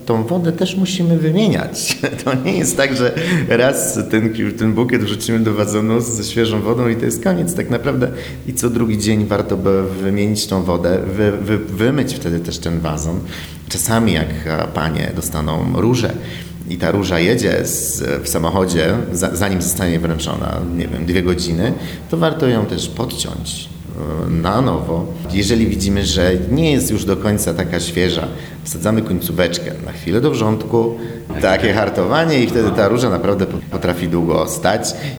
tą wodę też musimy wymieniać. To nie jest tak, że raz ten bukiet wrzucimy do wazonu ze świeżą wodą i to jest koniec. Tak naprawdę i co drugi dzień warto by wymienić tą wodę, wymyć wtedy też ten wazon. Czasami jak panie dostaną różę i ta róża jedzie w samochodzie, zanim zostanie wręczona, 2 godziny, to warto ją też podciąć na nowo. Jeżeli widzimy, że nie jest już do końca taka świeża, wsadzamy końcóweczkę na chwilę do wrzątku, takie hartowanie i wtedy ta róża naprawdę potrafi długo stać